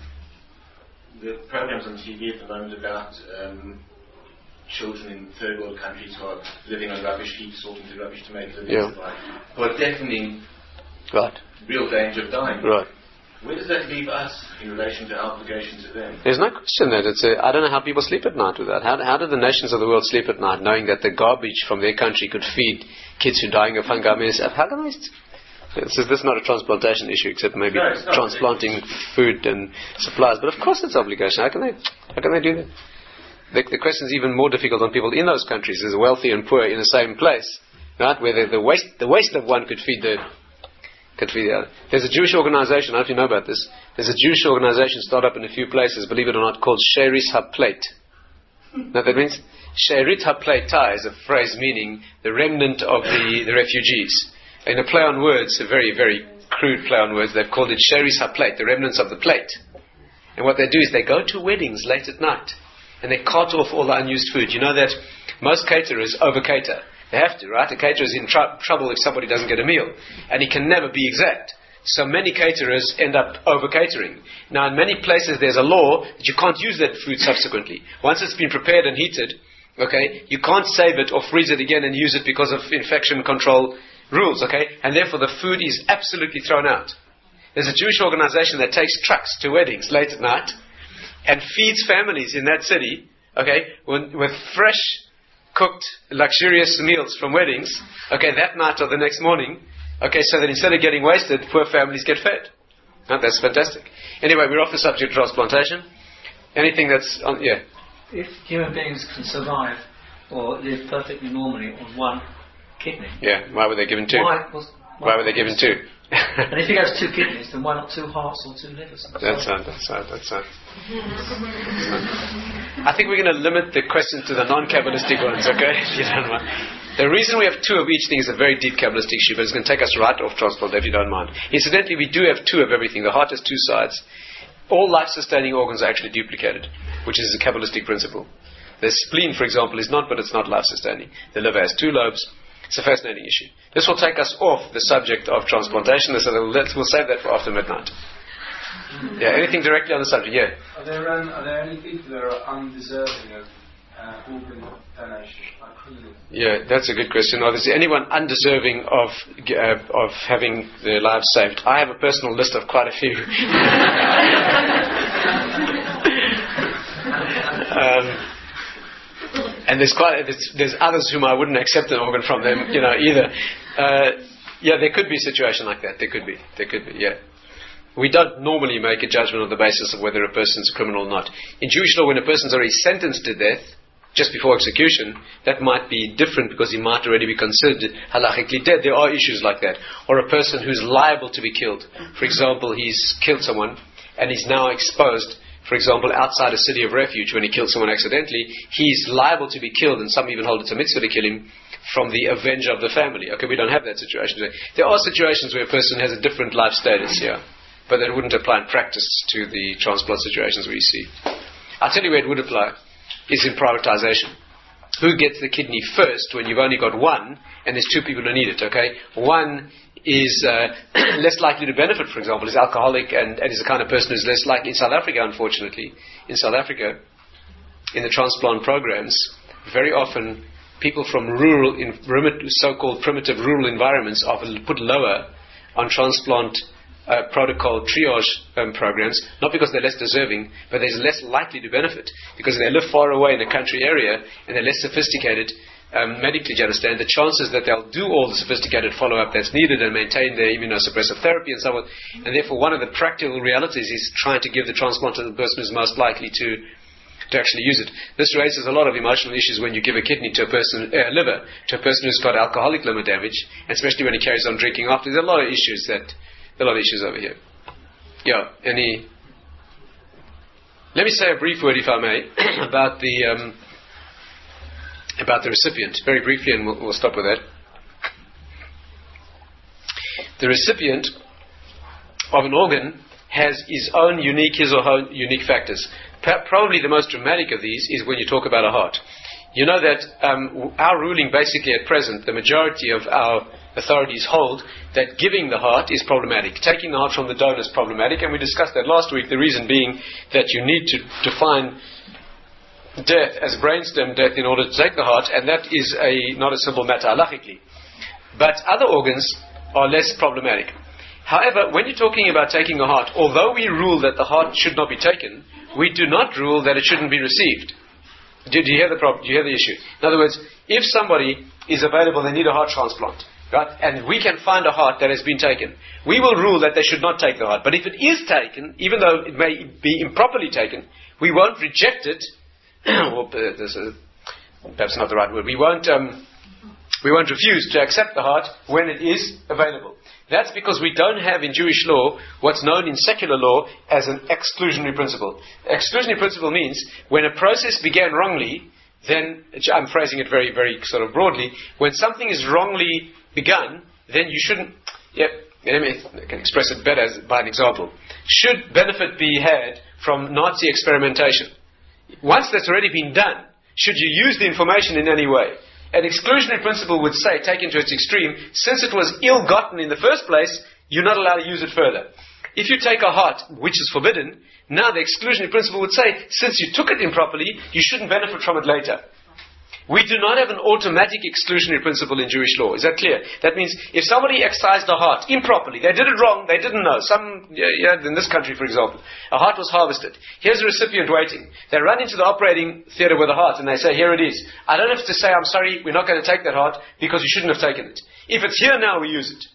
the programs on T V at the moment about um, children in third world countries who are living on rubbish heaps, sorting through rubbish to make a living,
yeah.
who are definitely
right.
real danger of dying.
Right.
Where does that leave us in relation to our obligation to them?
There's no question that it's a, I don't know how people sleep at night with that. How, how do the nations of the world sleep at night knowing that the garbage from their country could feed kids who are dying of hunger? I mean, how can they... This is, this is not a transplantation issue, except maybe
no,
transplanting food and supplies. But of course it's obligation. How can they, how can they do that? The, the question is even more difficult on people in those countries. There's wealthy and poor in the same place, right? Where the, the waste the waste of one could feed the could feed the other. There's a Jewish organization. I don't know if you know about this. There's a Jewish organization started up in a few places, believe it or not, called Sheris HaPleit. Now that means Sherit HaPleita is a phrase meaning the remnant of the, the refugees. In a play on words, a very, very crude play on words, they've called it Sheris HaPleit, the remnants of the plate. And what they do is they go to weddings late at night and they cart off all the unused food. You know that most caterers over-cater. They have to, right? A caterer is in tr- trouble if somebody doesn't get a meal. And he can never be exact. So many caterers end up over-catering. Now in many places there's a law that you can't use that food subsequently. Once it's been prepared and heated, okay, you can't save it or freeze it again and use it because of infection control rules, okay? And therefore the food is absolutely thrown out. There's a Jewish organization that takes trucks to weddings late at night and feeds families in that city, okay, with, with fresh, cooked, luxurious meals from weddings, okay, that night or the next morning, okay, so that instead of getting wasted, poor families get fed. No, that's fantastic. Anyway, we're off the subject of transplantation. Anything that's on, yeah.
If human beings can survive or live perfectly normally on one kidney.
Yeah, why were they given two?
Why, was, why,
why were they given two?
And if he has two kidneys, then why not two hearts or two livers?
That's right, that's right, that's right. I think we're going to limit the questions to the non-Kabbalistic ones, okay? If you don't mind. The reason we have two of each thing is a very deep Kabbalistic issue, but it's going to take us right off transplant if you don't mind. Incidentally, we do have two of everything. The heart has two sides. All life-sustaining organs are actually duplicated, which is a Kabbalistic principle. The spleen, for example, is not, but it's not life-sustaining. The liver has two lobes. It's a fascinating issue. This will take us off the subject of transplantation, so let's, we'll save that for after midnight. Yeah, anything directly on the subject? Yeah.
Are there, um, are there any people that are undeserving of uh, organ donation, like criminals?
Yeah, that's a good question. Is there anyone undeserving of uh, of having their lives saved? I have a personal list of quite a few. um, And there's quite there's, there's others whom I wouldn't accept an organ from them, you know, either. Uh, yeah, there could be a situation like that. There could be. There could be. Yeah. We don't normally make a judgment on the basis of whether a person's a criminal or not. In Jewish law, when a person's already sentenced to death just before execution, that might be different because he might already be considered halachically dead. There are issues like that. Or a person who's liable to be killed. For example, he's killed someone and he's now exposed. For example, outside a city of refuge, when he killed someone accidentally, he's liable to be killed, and some even hold it's a mitzvah to kill him from the avenger of the family. Okay, we don't have that situation today. There are situations where a person has a different life status here, but that wouldn't apply in practice to the transplant situations we see. I'll tell you where it would apply, is in prioritization. Who gets the kidney first when you've only got one, and there's two people who need it, okay? One is uh, less likely to benefit, for example, is alcoholic and, and is the kind of person who's less likely. In South Africa, unfortunately, in South Africa, in the transplant programs, very often people from rural, in, so-called primitive rural environments are put lower on transplant uh, protocol triage um, programs, not because they're less deserving, but they're less likely to benefit, because they live far away in a country area and they're less sophisticated Um, medically, you understand, the chances that they'll do all the sophisticated follow-up that's needed and maintain their immunosuppressive therapy and so on. And therefore, one of the practical realities is trying to give the transplant to the person who's most likely to to actually use it. This raises a lot of emotional issues when you give a kidney to a person, uh, liver, to a person who's got alcoholic liver damage, and especially when he carries on drinking after. There's a lot of issues that, a lot of issues over here. Yeah, any... Let me say a brief word, if I may, about the... Um, about the recipient, very briefly, and we'll, we'll stop with that. The recipient of an organ has his own unique, his or her unique factors. Per- probably the most dramatic of these is when you talk about a heart. You know that um, our ruling basically at present, the majority of our authorities hold that giving the heart is problematic. Taking the heart from the donor is problematic, and we discussed that last week, the reason being that you need to define death as brainstem death in order to take the heart, and that is a not a simple matter halachically. But other organs are less problematic. However, when you're talking about taking the heart, although we rule that the heart should not be taken, we do not rule that it shouldn't be received. Do, do you hear the problem? Do you hear the issue? In other words, if somebody is available, they need a heart transplant, right? And we can find a heart that has been taken, we will rule that they should not take the heart. But if it is taken, even though it may be improperly taken, we won't reject it. Or uh, this is perhaps not the right word. We won't. Um, we won't refuse to accept the heart when it is available. That's because we don't have in Jewish law what's known in secular law as an exclusionary principle. Exclusionary principle means when a process began wrongly, then, I'm phrasing it very, very sort of broadly, when something is wrongly begun, then you shouldn't, yeah, let me, I can express it better as, by an example. Should benefit be had from Nazi experimentation? Once that's already been done, should you use the information in any way? An exclusionary principle would say, taken to its extreme, since it was ill-gotten in the first place, you're not allowed to use it further. If you take a heart, which is forbidden, now the exclusionary principle would say, since you took it improperly, you shouldn't benefit from it later. We do not have an automatic exclusionary principle in Jewish law. Is that clear? That means if somebody excised a heart improperly, they did it wrong, they didn't know. Some, yeah, in this country, for example, a heart was harvested. Here's a recipient waiting. They run into the operating theatre with a heart and they say, here it is. I don't have to say, I'm sorry, we're not going to take that heart because you shouldn't have taken it. If it's here now, we use it.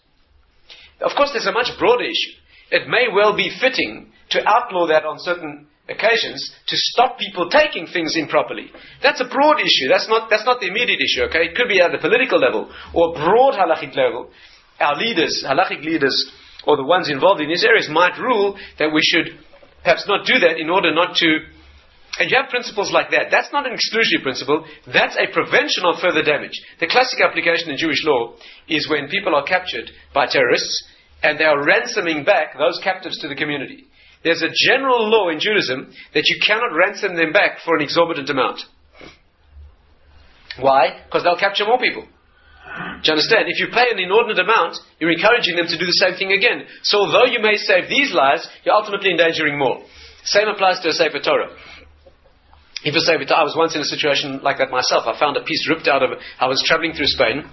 Of course, there's a much broader issue. It may well be fitting to outlaw that on certain occasions to stop people taking things improperly. That's a broad issue. That's not that's not the immediate issue, okay? It could be at the political level or broad halachic level. Our leaders, halachic leaders, or the ones involved in these areas might rule that we should perhaps not do that in order not to... And you have principles like that. That's not an exclusionary principle. That's a prevention of further damage. The classic application in Jewish law is when people are captured by terrorists and they are ransoming back those captives to the community. There's a general law in Judaism that you cannot ransom them back for an exorbitant amount. Why? Because they'll capture more people. Do you understand? If you pay an inordinate amount, you're encouraging them to do the same thing again. So although you may save these lives, you're ultimately endangering more. Same applies to a Sefer Torah. If a Sefer Torah, I was once in a situation like that myself. I found a piece ripped out of it. I was traveling through Spain.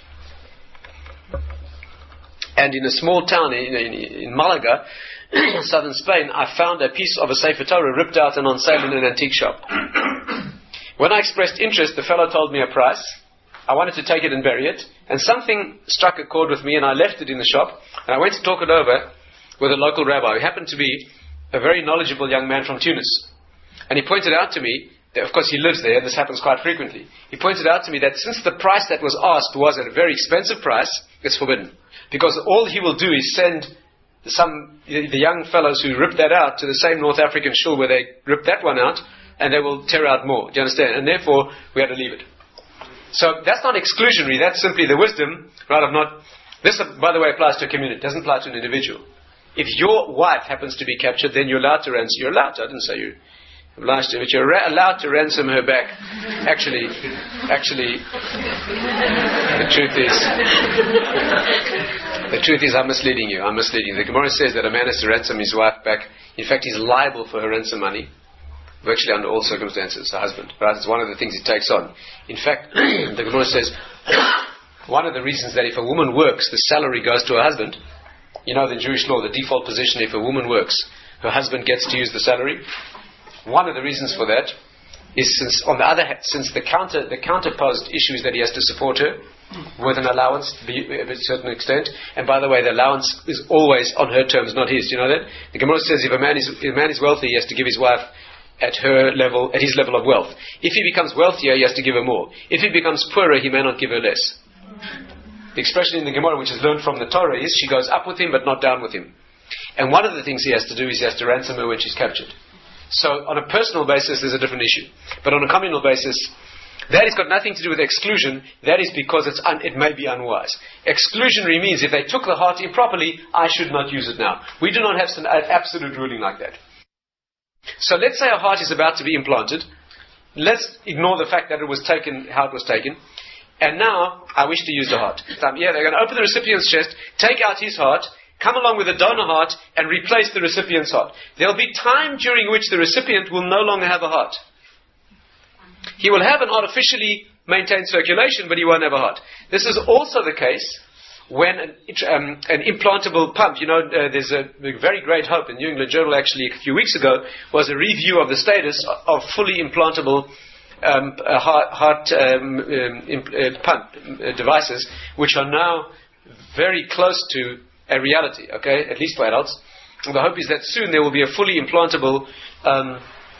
And in a small town in, in, in Malaga, southern Spain, I found a piece of a Sefer Torah ripped out and on sale in an antique shop. When I expressed interest, the fellow told me a price. I wanted to take it and bury it, and something struck a chord with me, and I left it in the shop, and I went to talk it over with a local rabbi who happened to be a very knowledgeable young man from Tunis. And he pointed out to me, that, of course he lives there, this happens quite frequently, he pointed out to me that since the price that was asked was at a very expensive price, it's forbidden. Because all he will do is send some the young fellows who ripped that out to the same North African shul where they ripped that one out, and they will tear out more. Do you understand? And therefore, we had to leave it. So that's not exclusionary. That's simply the wisdom, right? Of not. This, by the way, applies to a community. It doesn't apply to an individual. If your wife happens to be captured, then you're allowed to ransom. You're allowed to. I didn't say you're obliged to, but you're ra- allowed to ransom her back. Actually, actually, the truth is. The truth is, I'm misleading you. I'm misleading you. The Gemara says that a man has to ransom his wife back. In fact, he's liable for her ransom money, virtually under all circumstances, the husband. Right? It's one of the things he takes on. In fact, the Gemara says, one of the reasons that if a woman works, the salary goes to her husband. You know, in Jewish law, the default position, if a woman works, her husband gets to use the salary. One of the reasons for that is since, on the other hand, since the counter, the counterposed issue is that he has to support her with an allowance to a certain extent, and by the way, the allowance is always on her terms, not his. Do you know that? The Gemara says if a man is if a man is wealthy, he has to give his wife at her level, at his level of wealth. If he becomes wealthier, he has to give her more. If he becomes poorer, he may not give her less. The expression in the Gemara, which is learned from the Torah, is she goes up with him but not down with him. And one of the things he has to do is he has to ransom her when she's captured. So on a personal basis, there's a different issue. But on a communal basis, that has got nothing to do with exclusion. That is because it's un- it may be unwise. Exclusionary means if they took the heart improperly, I should not use it now. We do not have some, an absolute ruling like that. So let's say a heart is about to be implanted. Let's ignore the fact that it was taken, how it was taken. And now, I wish to use the heart. Yeah, they're going to open the recipient's chest, take out his heart, come along with a donor heart, and replace the recipient's heart. There will be time during which the recipient will no longer have a heart. He will have an artificially maintained circulation, but he won't have a heart. This is also the case when an, um, an implantable pump, you know, uh, there's a, a very great hope in New England Journal actually a few weeks ago, was a review of the status of fully implantable um, uh, heart, heart um, um, imp, uh, pump uh, devices, which are now very close to a reality, okay, at least for adults. And the hope is that soon there will be a fully implantable um,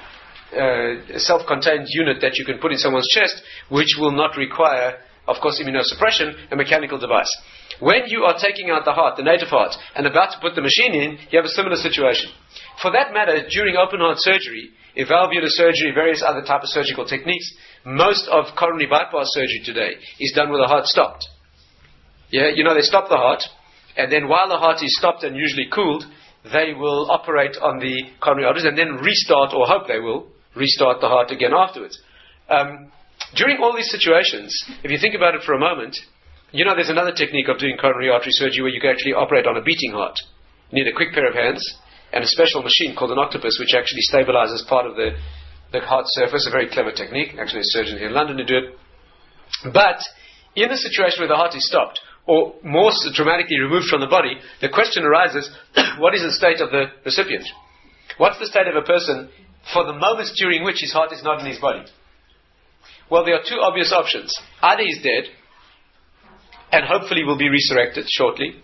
uh, self-contained unit that you can put in someone's chest, which will not require, of course, immunosuppression, a mechanical device. When you are taking out the heart, the native heart, and about to put the machine in, you have a similar situation. For that matter, during open heart surgery, if valvular surgery, various other type of surgical techniques, most of coronary bypass surgery today is done with the heart stopped. Yeah, you know, they stop the heart, and then while the heart is stopped and usually cooled, they will operate on the coronary arteries and then restart, or hope they will, restart the heart again afterwards. Um, during all these situations, if you think about it for a moment, you know there's another technique of doing coronary artery surgery where you can actually operate on a beating heart. You need a quick pair of hands and a special machine called an octopus, which actually stabilizes part of the, the heart surface. A very clever technique. Actually, a surgeon here in London to do it. But in the situation where the heart is stopped, or more dramatically removed from the body, the question arises, what is the state of the recipient? What's the state of a person for the moments during which his heart is not in his body? Well, there are two obvious options. Either he's dead, and hopefully will be resurrected shortly,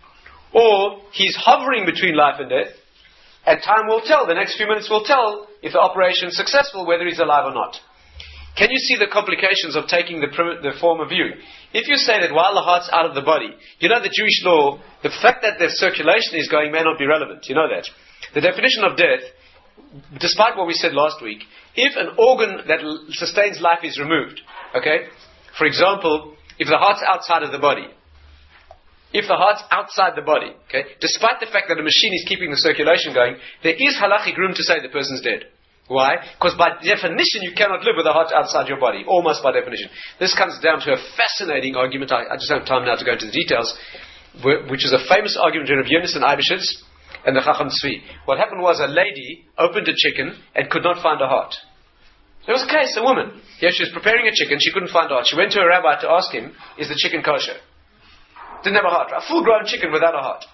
or he's hovering between life and death, and time will tell, the next few minutes will tell if the operation is successful, whether he's alive or not. Can you see the complications of taking the, prim- the former view? If you say that while the heart's out of the body, you know the Jewish law, the fact that the circulation is going may not be relevant. You know that. The definition of death, despite what we said last week, if an organ that l- sustains life is removed, okay, for example, if the heart's outside of the body, if the heart's outside the body, okay, despite the fact that the machine is keeping the circulation going, there is halachic room to say the person's dead. Why? Because by definition you cannot live with a heart outside your body, almost by definition. This comes down to a fascinating argument, I, I just don't have time now to go into the details, which is a famous argument between Rav Yonasan Eibeshitz and the Chacham Tzvi. What happened was a lady opened a chicken and could not find a heart. There was a case, a woman. Yeah, she was preparing a chicken, she couldn't find a heart. She went to a rabbi to ask him, is the chicken kosher? Didn't have a heart. A full-grown chicken without a heart.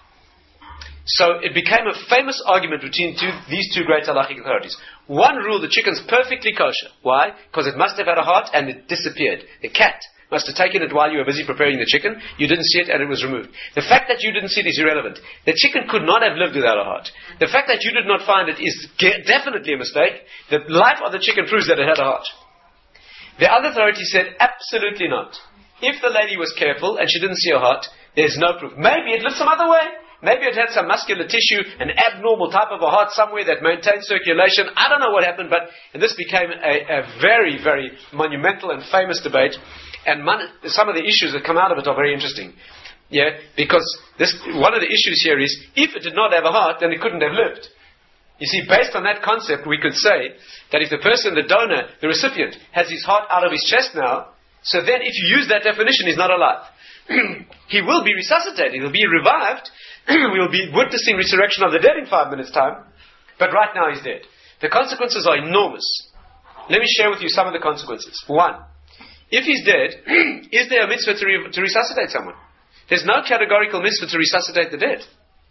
So it became a famous argument between two, these two great halachic authorities. One ruled the chicken's perfectly kosher. Why? Because it must have had a heart and it disappeared. The cat must have taken it while you were busy preparing the chicken. You didn't see it and it was removed. The fact that you didn't see it is irrelevant. The chicken could not have lived without a heart. The fact that you did not find it is definitely a mistake. The life of the chicken proves that it had a heart. The other authority said, absolutely not. If the lady was careful and she didn't see a heart, there's no proof. Maybe it lived some other way. Maybe it had some muscular tissue, an abnormal type of a heart somewhere that maintained circulation. I don't know what happened, but and this became a, a very, very monumental and famous debate. And mon- some of the issues that come out of it are very interesting. Yeah, because this one of the issues here is, if it did not have a heart, then it couldn't have lived. You see, based on that concept, we could say that if the person, the donor, the recipient, has his heart out of his chest now, so then if you use that definition, he's not alive. He will be resuscitated, he'll be revived, we will be witnessing resurrection of the dead in five minutes' time, but right now he's dead. The consequences are enormous. Let me share with you some of the consequences. One, if he's dead, is there a mitzvah to, re- to resuscitate someone? There's no categorical mitzvah to resuscitate the dead.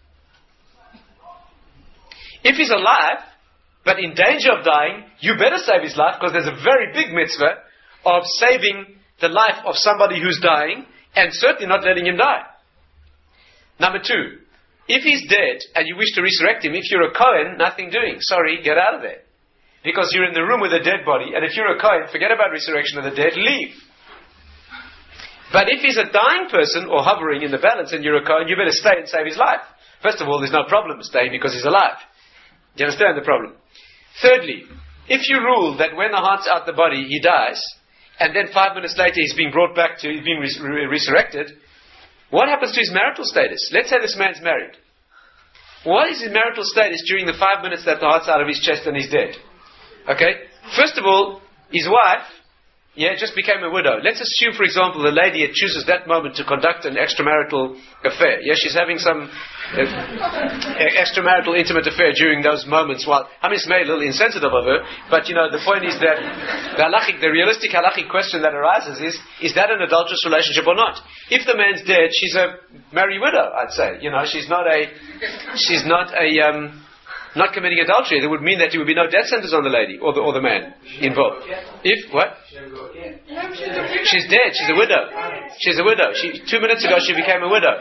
If he's alive, but in danger of dying, you better save his life, because there's a very big mitzvah of saving the life of somebody who's dying, and certainly not letting him die. Number two, if he's dead and you wish to resurrect him, if you're a Kohen, nothing doing. Sorry, get out of there. Because you're in the room with a dead body, and if you're a Kohen, forget about resurrection of the dead, leave. But if he's a dying person, or hovering in the balance, and you're a Kohen, you better stay and save his life. First of all, there's no problem staying because he's alive. Do you understand the problem? Thirdly, if you rule that when the heart's out the body, he dies, and then five minutes later he's being brought back to, he's being res- re- resurrected, what happens to his marital status? Let's say this man's married. what is his marital status during the five minutes that the heart's out of his chest and he's dead? Okay? First of all, his wife, yeah, just became a widow. Let's assume, for example, the lady chooses that moment to conduct an extramarital affair. Yeah, she's having some uh, extramarital intimate affair during those moments. While I mean, it's maybe a little insensitive of her, but you know, the point is that the halachic, the realistic halachic question that arises is: is that an adulterous relationship or not? If the man's dead, she's a married widow. I'd say, you know, she's not a, she's not a. Um, Not committing adultery, it would mean that there would be no death sentence on the lady or the or the man involved. If what? She's dead. She's a widow. She's a widow. She two minutes ago she became a widow.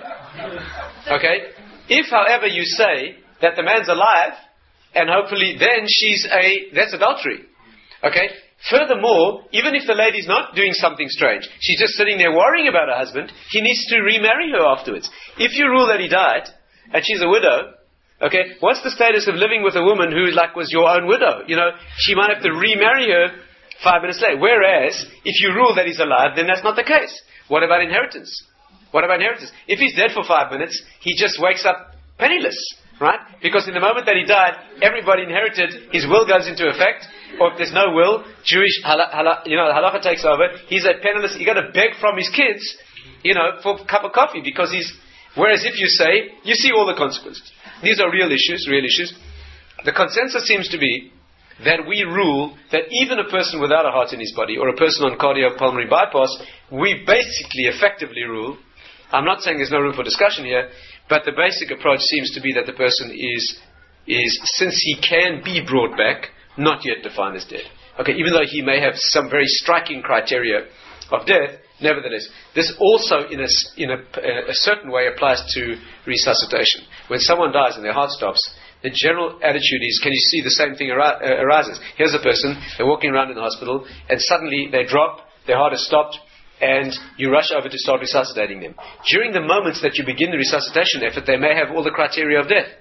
Okay. If, however, you say that the man's alive, and hopefully then she's a that's adultery. Okay. Furthermore, even if the lady's not doing something strange, she's just sitting there worrying about her husband, he needs to remarry her afterwards. If you rule that he died and she's a widow. Okay, what's the status of living with a woman who, like, was your own widow? You know, she might have to remarry her five minutes later. Whereas, if you rule that he's alive, then that's not the case. What about inheritance? What about inheritance? If he's dead for five minutes, he just wakes up penniless, right? Because in the moment that he died, everybody inherited, his will goes into effect, or if there's no will, Jewish, hala, hala, you know, halacha takes over, he's a penniless, you got to beg from his kids, you know, for a cup of coffee, because he's, whereas if you say, you see all the consequences. These are real issues, real issues. The consensus seems to be that we rule that even a person without a heart in his body, or a person on cardiopulmonary bypass, we basically effectively rule, I'm not saying there's no room for discussion here, but the basic approach seems to be that the person is, is since he can be brought back, not yet defined as dead. Okay, even though he may have some very striking criteria of death, nevertheless, this also in a, in a, a certain way applies to resuscitation. When someone dies and their heart stops, the general attitude is, can you see the same thing ar- uh, arises? Here's a person, they're walking around in the hospital, and suddenly they drop, their heart has stopped, and you rush over to start resuscitating them. During the moments that you begin the resuscitation effort, they may have all the criteria of death.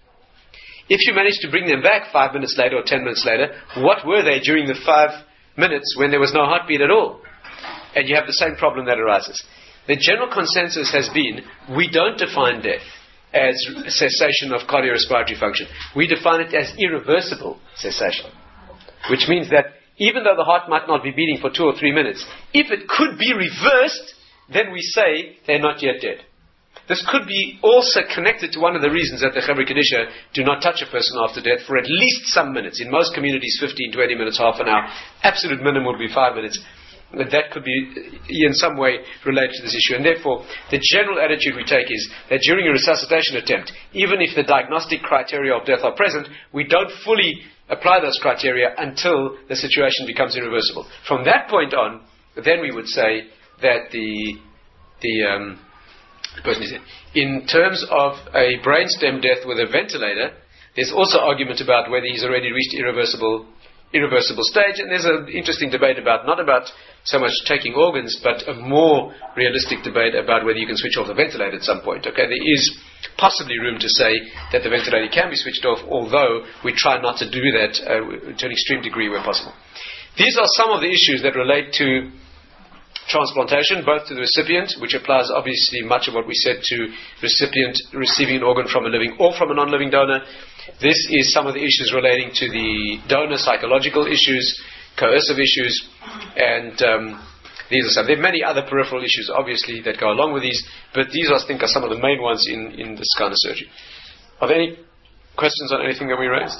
If you manage to bring them back five minutes later or ten minutes later, what were they during the five minutes when there was no heartbeat at all? And you have the same problem that arises. The general consensus has been, we don't define death as cessation of cardiorespiratory function. We define it as irreversible cessation. Which means that even though the heart might not be beating for two or three minutes, if it could be reversed, then we say they're not yet dead. This could be also connected to one of the reasons that the Chevra Kedisha do not touch a person after death for at least some minutes. In most communities, fifteen, twenty minutes, half an hour. Absolute minimum would be five minutes. That could be in some way related to this issue. And therefore, the general attitude we take is that during a resuscitation attempt, even if the diagnostic criteria of death are present, we don't fully apply those criteria until the situation becomes irreversible. From that point on, then we would say that the the um, the person is in. In terms of a brainstem death with a ventilator, there's also argument about whether he's already reached irreversible irreversible stage, and there's an interesting debate about, not about so much taking organs, but a more realistic debate about whether you can switch off the ventilator at some point. Okay, there is possibly room to say that the ventilator can be switched off, although we try not to do that uh, to an extreme degree where possible. These are some of the issues that relate to transplantation, both to the recipient, which applies obviously much of what we said to recipient receiving an organ from a living or from a non-living donor. This is some of the issues relating to the donor, psychological issues, coercive issues, and um, these are some. There are many other peripheral issues, obviously, that go along with these, but these, I think, are some of the main ones in, in this kind of surgery. Are there any questions on anything that we raised?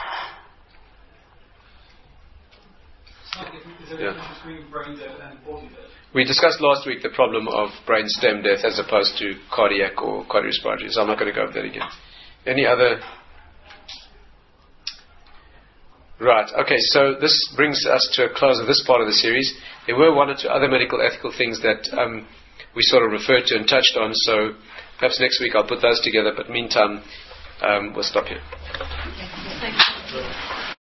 Is there a difference between brain death and body death?
We discussed last week the problem of brain stem death as opposed to cardiac or cardiorespiratory, so I'm not going to go over that again. Any other? Right, okay, so this brings us to a close of this part of the series. There were one or two other medical ethical things that um, we sort of referred to and touched on, so perhaps next week I'll put those together, but meantime, um, we'll stop here.